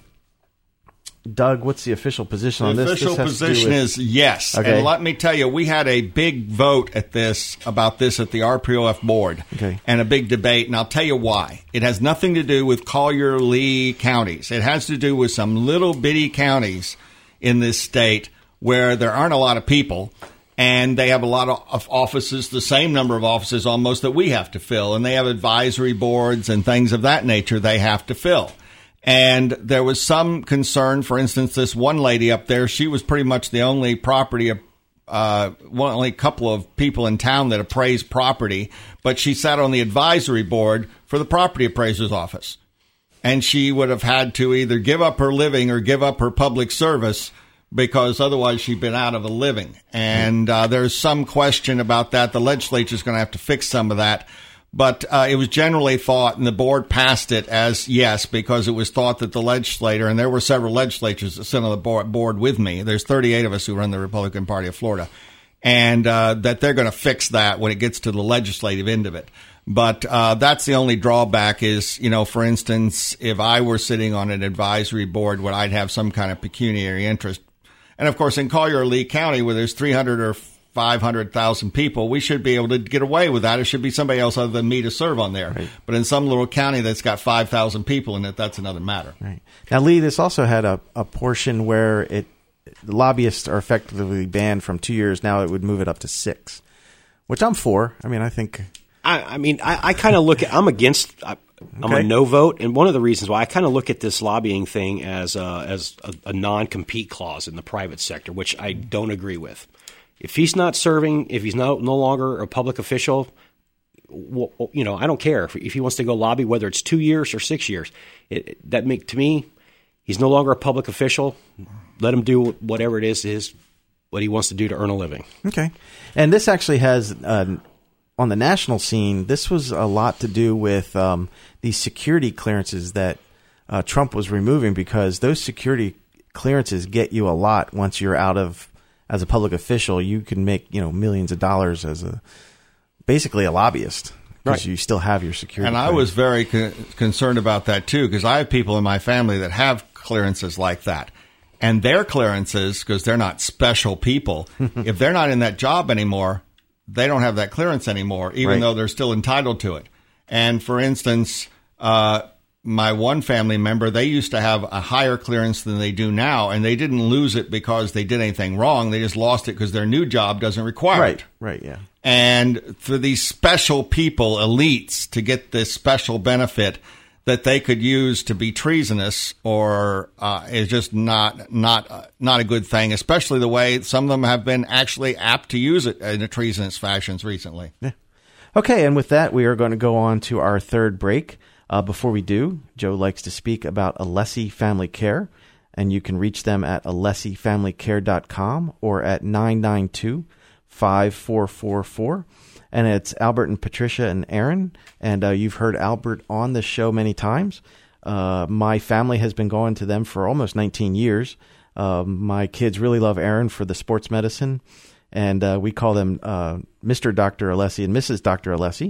Doug, what's the official position the on this? The official this position with... is yes. Okay. And let me tell you, we had a big vote at this about this at the R P O F board, okay. and a big debate, and I'll tell you why. It has nothing to do with Collier-Lee counties. It has to do with some little bitty counties in this state where there aren't a lot of people, and they have a lot of offices, the same number of offices almost that we have to fill, and they have advisory boards and things of that nature they have to fill. And there was some concern, for instance, this one lady up there, she was pretty much the only property, uh, one only couple of people in town that appraised property, but she sat on the advisory board for the property appraiser's office. And she would have had to either give up her living or give up her public service because otherwise she'd been out of a living. And uh, there's some question about that. The legislature's going to have to fix some of that. But uh, it was generally thought, and the board passed it as yes, because it was thought that the legislator, and there were several legislatures that sit on the board, board with me. There's thirty-eight of us who run the Republican Party of Florida, and uh, that they're going to fix that when it gets to the legislative end of it. But uh, that's the only drawback is, you know, for instance, if I were sitting on an advisory board, would I'd have some kind of pecuniary interest. And, of course, in Collier-Lee County, where there's three hundred or five hundred thousand people, we should be able to get away with that. It should be somebody else other than me to serve on there. Right. But in some little county that's got five thousand people in it, that's another matter. Right. Now, Lee, this also had a, a portion where it lobbyists are effectively banned from two years. Now it would move it up to six, which I'm for. I mean, I think I, I mean, I, I kind of look at. I'm against. I, I'm Okay. a no vote, and one of the reasons why I kind of look at this lobbying thing as a, as a, a non-compete clause in the private sector, which I don't agree with. If he's not serving, if he's no no longer a public official, well, you know, I don't care if, if he wants to go lobby, whether it's two years or six years. It, it- that make to me, he's no longer a public official. Let him do whatever it is his what he wants to do to earn a living. Okay. And this actually has, uh, on the national scene, this was a lot to do with um, these security clearances that uh, Trump was removing, because those security clearances get you a lot once you're out of, as a public official. You can make, you know, millions of dollars as a, basically a lobbyist, because Right. you still have your security And I clearance. was very con- concerned about that, too, because I have people in my family that have clearances like that. And their clearances, because they're not special people, if they're not in that job anymore, they don't have that clearance anymore, even Right. though they're still entitled to it. And for instance, uh, my one family member, they used to have a higher clearance than they do now, and they didn't lose it because they did anything wrong. They just lost it because their new job doesn't require Right, it. right, yeah. And for these special people, elites, to get this special benefit that they could use to be treasonous, or uh, is just not not uh, not a good thing. Especially the way some of them have been actually apt to use it in a treasonous fashions recently. Yeah. Okay, and with that, we are going to go on to our third break. Uh, before we do, Joe likes to speak about Alessi Family Care, and you can reach them at alessi family care dot com or at nine nine two, five four four four. And it's Albert and Patricia and Aaron, and uh, you've heard Albert on the show many times. Uh, my family has been going to them for almost nineteen years. Uh, my kids really love Aaron for the sports medicine, and uh, we call them uh, Mister Doctor Alessi and Missus Doctor Alessi.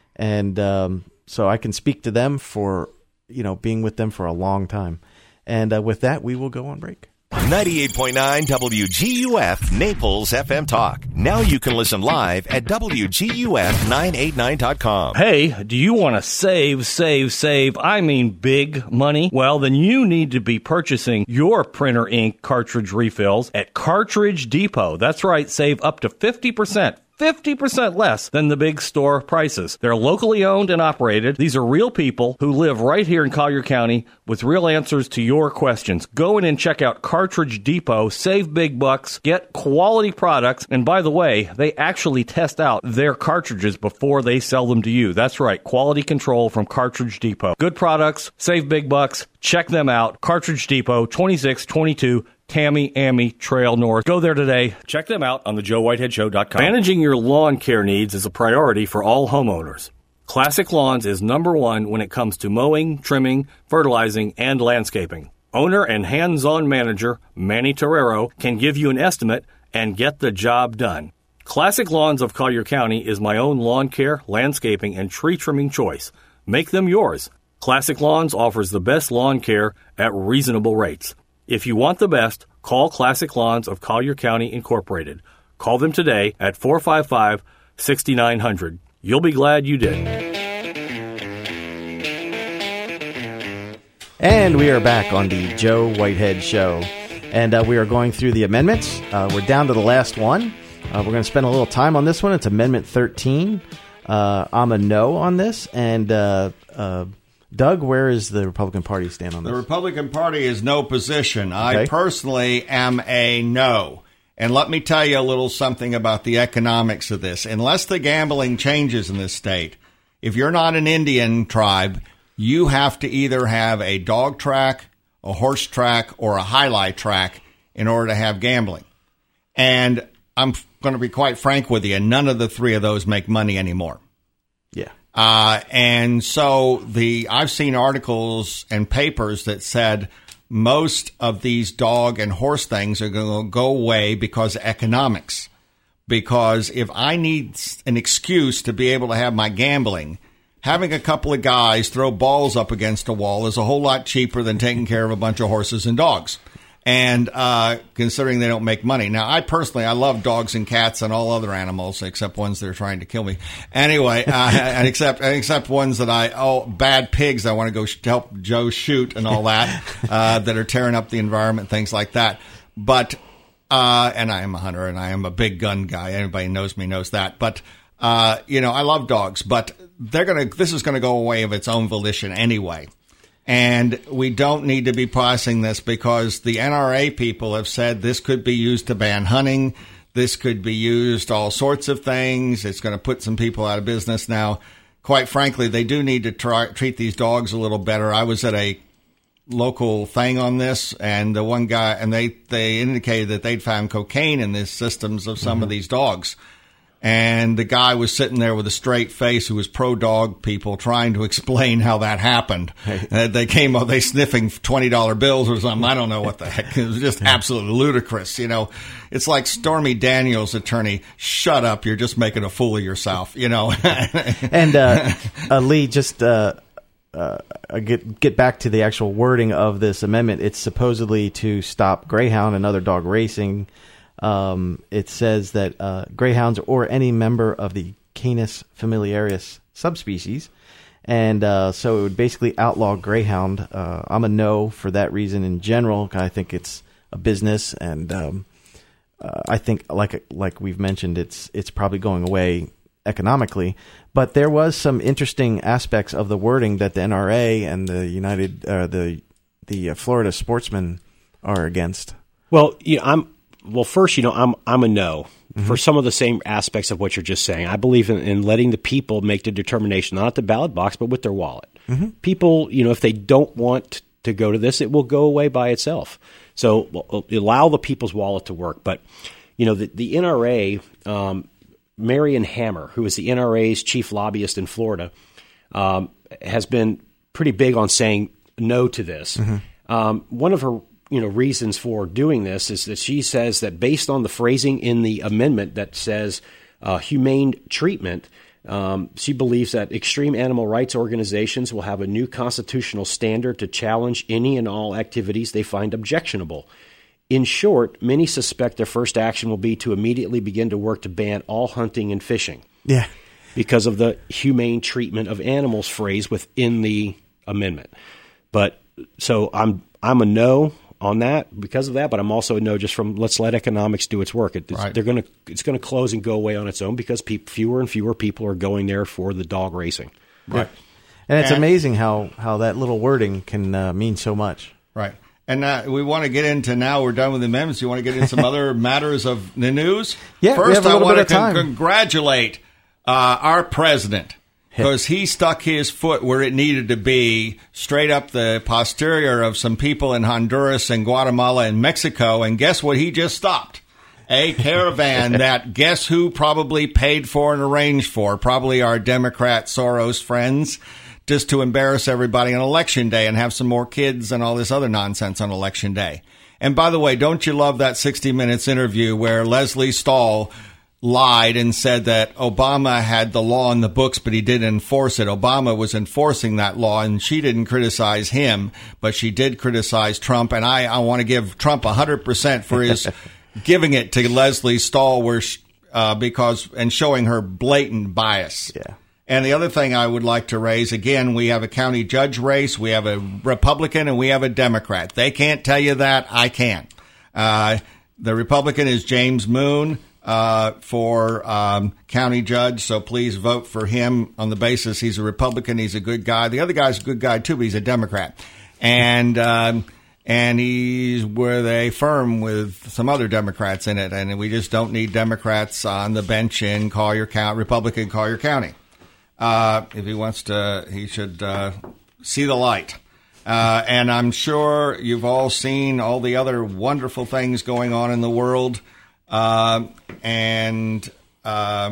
And um, so I can speak to them for, you know, being with them for a long time. And uh, with that, we will go on break. ninety-eight point nine W G U F Naples F M Talk. Now you can listen live at W G U F nine eighty-nine dot com. Hey, do you want to save, save, save, I mean big money? Well, then you need to be purchasing your printer ink cartridge refills at Cartridge Depot. That's right, save up to fifty percent. fifty percent less than the big store prices. They're locally owned and operated. These are real people who live right here in Collier County with real answers to your questions. Go in and check out Cartridge Depot, save big bucks, get quality products, and by the way, they actually test out their cartridges before they sell them to you. That's right, quality control from Cartridge Depot. Good products, save big bucks, check them out. Cartridge Depot, twenty-six twenty-two Tammy Amy Trail North. Go there today. Check them out on the joe whitehead show dot com. Managing your lawn care needs is a priority for all homeowners. Classic Lawns is number one when it comes to mowing, trimming, fertilizing, and landscaping. Owner and hands-on manager Manny Torrero can give you an estimate and get the job done. Classic Lawns of Collier County is my own lawn care, landscaping, and tree trimming choice. Make them yours. Classic Lawns offers the best lawn care at reasonable rates. If you want the best, call Classic Lawns of Collier County Incorporated. Call them today at four five five, six nine zero zero. You'll be glad you did. And we are back on the Joe Whitehead Show. And uh, we are going through the amendments. Uh, we're down to the last one. Uh, we're going to spend a little time on this one. It's Amendment thirteen. Uh, I'm a no on this. And uh, uh, Doug, where is the Republican Party stand on this? The Republican Party is no position. I Okay. personally am a no. And let me tell you a little something about the economics of this. Unless the gambling changes in this state, if you're not an Indian tribe, you have to either have a dog track, a horse track, or a highlight track in order to have gambling. And I'm going to be quite frank with you, none of the three of those make money anymore. Yeah. Uh, and so the I've seen articles and papers that said most of these dog and horse things are going to go away because of economics. Because if I need an excuse to be able to have my gambling, having a couple of guys throw balls up against a wall is a whole lot cheaper than taking care of a bunch of horses and dogs. And uh, considering they don't make money. Now, I personally, I love dogs and cats and all other animals, except ones that are trying to kill me. Anyway, uh, and except except ones that I, oh, bad pigs I want to go sh- help Joe shoot and all that, uh, that are tearing up the environment, things like that. But, uh, and I am a hunter and I am a big gun guy. Anybody who knows me knows that. But Uh, you know, I love dogs, but they're gonna. This is gonna go away of its own volition anyway, and we don't need to be passing this because the N R A people have said this could be used to ban hunting. This could be used all sorts of things. It's going to put some people out of business now. Quite frankly, they do need to try, treat these dogs a little better. I was at a local thing on this, and the one guy, and they, they indicated that they'd found cocaine in the systems of some mm-hmm. of these dogs. And the guy was sitting there with a straight face who was pro-dog people trying to explain how that happened. Hey. Uh, they came up, they sniffing twenty dollar bills or something. I don't know what the heck. It was just absolutely ludicrous. You know, it's like Stormy Daniels' attorney, shut up, you're just making a fool of yourself, you know. and uh, uh, Lee, just uh, uh, get, get back to the actual wording of this amendment. It's supposedly to stop greyhound and other dog racing. Um, it says that uh, greyhounds or any member of the Canis familiaris subspecies, and uh, so it would basically outlaw greyhound. Uh, I'm a no for that reason in general. I think it's a business, and um, uh, I think, like like we've mentioned, it's it's probably going away economically. But there was some interesting aspects of the wording that the N R A and the United uh, the the uh, Florida Sportsmen are against. Well, yeah, I'm. Well, first, you know, I'm I'm a no mm-hmm. for some of the same aspects of what you're just saying. I believe in, in letting the people make the determination, not at the ballot box, but with their wallet. Mm-hmm. People, you know, if they don't want to go to this, it will go away by itself. So well, allow the people's wallet to work. But, you know, the, the N R A, um, Marion Hammer, who is the N R A's chief lobbyist in Florida, um, has been pretty big on saying no to this. Mm-hmm. Um, one of her you know, reasons for doing this is that she says that based on the phrasing in the amendment that says uh, humane treatment, um, she believes that extreme animal rights organizations will have a new constitutional standard to challenge any and all activities they find objectionable. In short, many suspect their first action will be to immediately begin to work to ban all hunting and fishing. Yeah. Because of the humane treatment of animals phrase within the amendment. But so I'm I'm a no on that because of that, but I'm also a no just from let's let economics do its work. It, it's, right. They're going to it's going to close and go away on its own because pe- fewer and fewer people are going there for the dog racing. Right, and it's and, amazing how how that little wording can uh, mean so much. Right, and uh, we want to get into now. We're done with the amendments. You want to get into some other matters of the news? Yeah, first we have a little I want bit to of time. con- congratulate uh, our president. Because he stuck his foot where it needed to be, straight up the posterior of some people in Honduras and Guatemala and Mexico. And guess what he just stopped? A caravan that guess who probably paid for and arranged for? Probably our Democrat Soros friends, just to embarrass everybody on Election Day and have some more kids and all this other nonsense on Election Day. And by the way, don't you love that sixty minutes interview where Leslie Stahl lied and said that Obama had the law in the books, but he didn't enforce it. Obama was enforcing that law, and she didn't criticize him, but she did criticize Trump. And I, I want to give Trump one hundred percent for his giving it to Leslie Stahl where she, uh, because and showing her blatant bias. Yeah. And the other thing I would like to raise, again, we have a county judge race, we have a Republican, and we have a Democrat. They can't tell you that. I can. Uh, the Republican is James Moon. Uh, for um, county judge, so please vote for him on the basis he's a Republican, he's a good guy. The other guy's a good guy too, but he's a Democrat, and um, and he's with a firm with some other Democrats in it, and we just don't need Democrats on the bench in Collier County, Republican Collier County. Uh, if he wants to, he should uh, see the light. Uh, and I'm sure you've all seen all the other wonderful things going on in the world. Uh, and uh,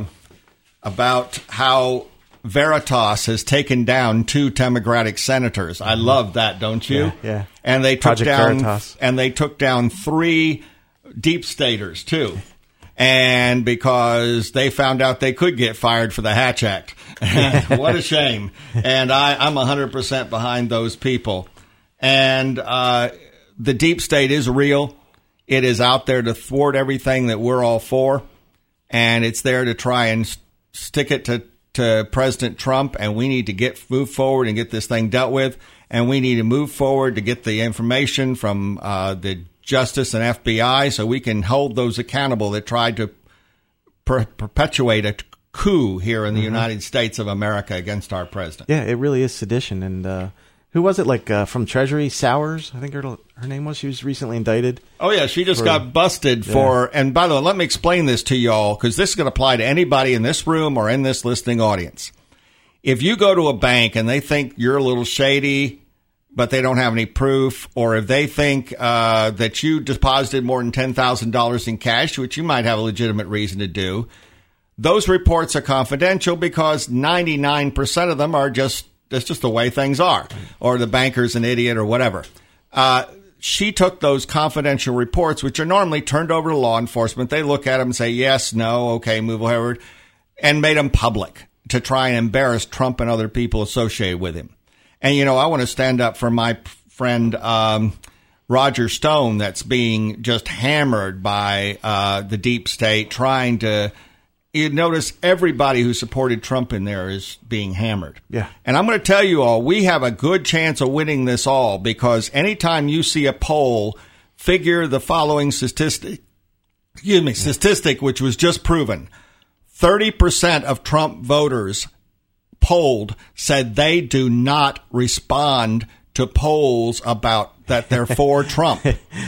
about how Veritas has taken down two Democratic senators. I love that, don't you? Yeah. yeah. And they took Project down Veritas. and they took down three deep staters too. And because they found out they could get fired for the Hatch Act. What a shame. And I, I'm one hundred percent behind those people. And uh, the deep state is real. It is out there to thwart everything that we're all for, and it's there to try and st- stick it to, to President Trump, and we need to get move forward and get this thing dealt with, and we need to move forward to get the information from uh, the Justice and F B I so we can hold those accountable that tried to per- perpetuate a coup here in the mm-hmm. United States of America against our president. Yeah, it really is sedition. And uh, who was it? Like uh, from Treasury, Sowers, I think her her name was. She was recently indicted. Oh yeah, she just for, got busted for. Yeah. And by the way, let me explain this to y'all because this is going to apply to anybody in this room or in this listening audience. If you go to a bank and they think you're a little shady, but they don't have any proof, or if they think uh, that you deposited more than ten thousand dollars in cash, which you might have a legitimate reason to do, those reports are confidential because ninety-nine percent of them are just, that's just the way things are, or the banker's an idiot or whatever. Uh, she took those confidential reports, which are normally turned over to law enforcement. They look at them and say, yes, no, okay, move forward, and made them public to try and embarrass Trump and other people associated with him. And, you know, I want to stand up for my friend um, Roger Stone that's being just hammered by uh, the deep state, trying to – you notice everybody who supported Trump in there is being hammered. Yeah. And I'm going to tell you all, we have a good chance of winning this all because anytime you see a poll figure the following statistic, excuse me, statistic, which was just proven, thirty percent of Trump voters polled said they do not respond to polls about that they're for Trump.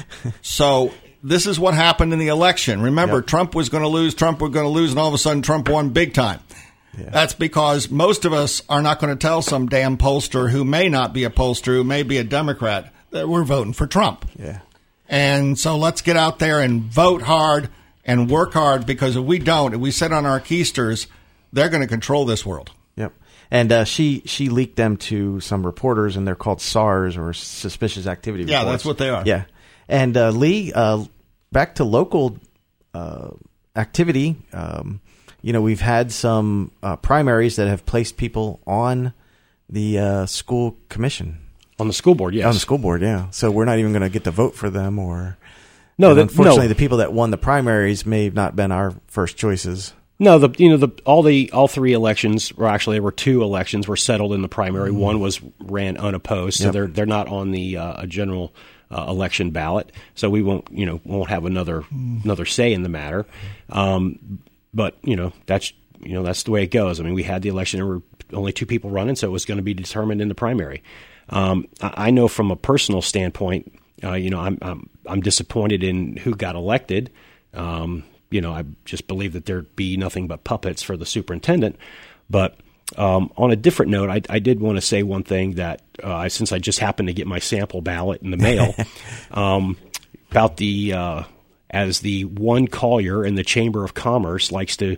So this is what happened in the election. Remember, yep. Trump was going to lose, Trump was going to lose, and all of a sudden Trump won big time. Yeah. That's because most of us are not going to tell some damn pollster who may not be a pollster, who may be a Democrat, that we're voting for Trump. Yeah. And so let's get out there and vote hard and work hard, because if we don't, if we sit on our keisters, they're going to control this world. Yep. And uh, she she leaked them to some reporters, and they're called S A Rs, or Suspicious Activity Reports. Yeah, that's what they are. Yeah. And uh, Lee, uh, back to local uh, activity, um, you know, we've had some uh, primaries that have placed people on the uh, school commission. On the school board, yes. On the school board, yeah. So we're not even going to get to vote for them, or... No, that, unfortunately, no. the people that won the primaries may have not been our first choices. No, the you know the all the all three elections, or actually there were two elections, were settled in the primary. Mm-hmm. One was ran unopposed, so yep. they're they're not on the uh, general uh, election ballot. So we won't you know won't have another mm. another say in the matter. Um, but you know that's you know that's the way it goes. I mean, we had the election, there were only two people running, so it was going to be determined in the primary. Um, I, I know from a personal standpoint. Uh, you know, I'm, I'm I'm disappointed in who got elected. Um, you know, I just believe that there'd be nothing but puppets for the superintendent. But um, on a different note, I, I did want to say one thing that uh, since I just happened to get my sample ballot in the mail um, about the uh, as the one Collier in the Chamber of Commerce likes to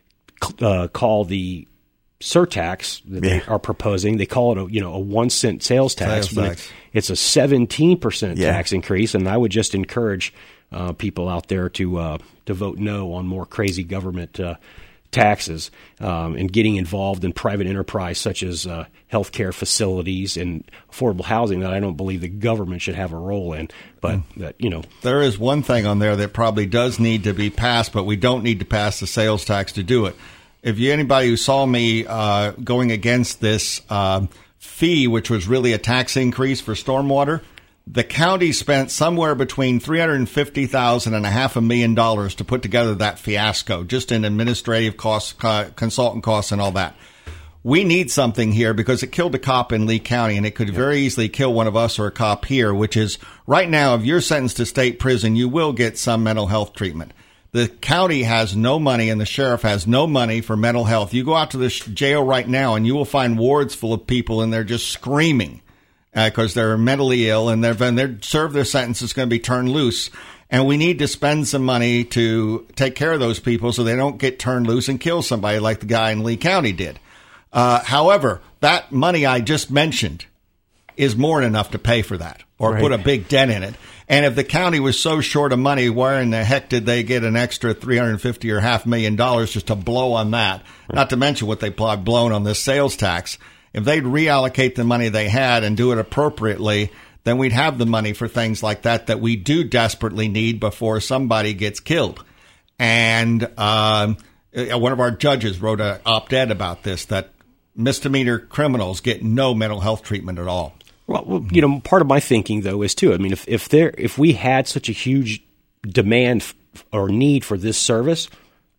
uh, call the surtax that yeah. they are proposing. They call it a you know a one cent sales tax, sales but tax. It's a seventeen percent yeah. tax increase. And I would just encourage uh, people out there to uh, to vote no on more crazy government uh, taxes um, and getting involved in private enterprise such as uh, healthcare facilities and affordable housing that I don't believe the government should have a role in. But mm. that you know, there is one thing on there that probably does need to be passed, but we don't need to pass the sales tax to do it. If you anybody who saw me uh, going against this uh, fee, which was really a tax increase for stormwater, the county spent somewhere between three hundred fifty thousand dollars and a half a million dollars to put together that fiasco, just in administrative costs, uh, consultant costs, and all that. We need something here because it killed a cop in Lee County, and it could very easily kill one of us or a cop here, which is right now, if you're sentenced to state prison, you will get some mental health treatment. The county has no money and the sheriff has no money for mental health. You go out to the jail right now and you will find wards full of people and they're just screaming because uh, they're mentally ill, and they're, when they're served their sentence, it's going to be turned loose. And we need to spend some money to take care of those people so they don't get turned loose and kill somebody like the guy in Lee County did. Uh, however, that money I just mentioned is more than enough to pay for that or right. put a big dent in it. And if the county was so short of money, where in the heck did they get an extra three hundred fifty or half million dollars just to blow on that? Right. Not to mention what they blown on this sales tax. If they'd reallocate the money they had and do it appropriately, then we'd have the money for things like that that we do desperately need before somebody gets killed. And um, one of our judges wrote an op-ed about this, that misdemeanor criminals get no mental health treatment at all. Well, you know, part of my thinking, though, is, too, I mean, if if there if we had such a huge demand f- or need for this service,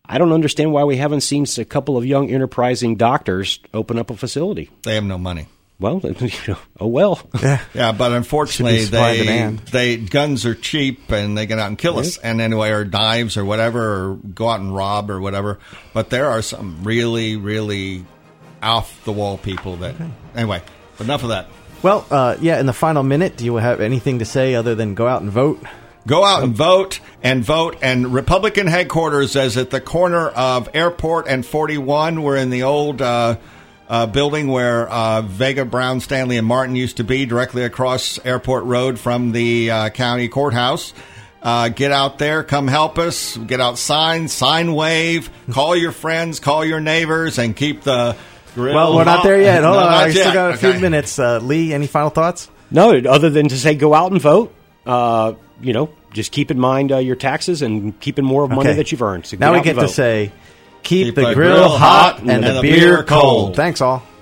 I don't understand why we haven't seen a couple of young enterprising doctors open up a facility. They have no money. Well, you know, oh well. Yeah, yeah, but unfortunately, supply they demand. they guns are cheap and they get out and kill us. And anyway, or knives or whatever, or go out and rob or whatever. But there are some really, really off the wall people that. Okay. Anyway, enough of that. Well, uh, yeah. In the final minute, do you have anything to say other than go out and vote? Go out and vote and vote. And Republican headquarters is at the corner of Airport and forty-one. We're in the old. Uh, Uh, building where uh, Vega, Brown, Stanley, and Martin used to be, directly across Airport Road from the uh, county courthouse. Uh, get out there, come help us. Get out signs, sign wave, call your friends, call your neighbors, and keep the grill Well, we're not there yet. Hold no, on, I still yet. got a okay. few minutes. Uh, Lee, any final thoughts? No, other than to say go out and vote. Uh, you know, just keep in mind uh, your taxes and keeping more of money Okay. that you've earned. So Now we out get and to vote. say, keep, Keep the, the grill, grill hot hot and, and the the beer beer cold. cold. Thanks, all.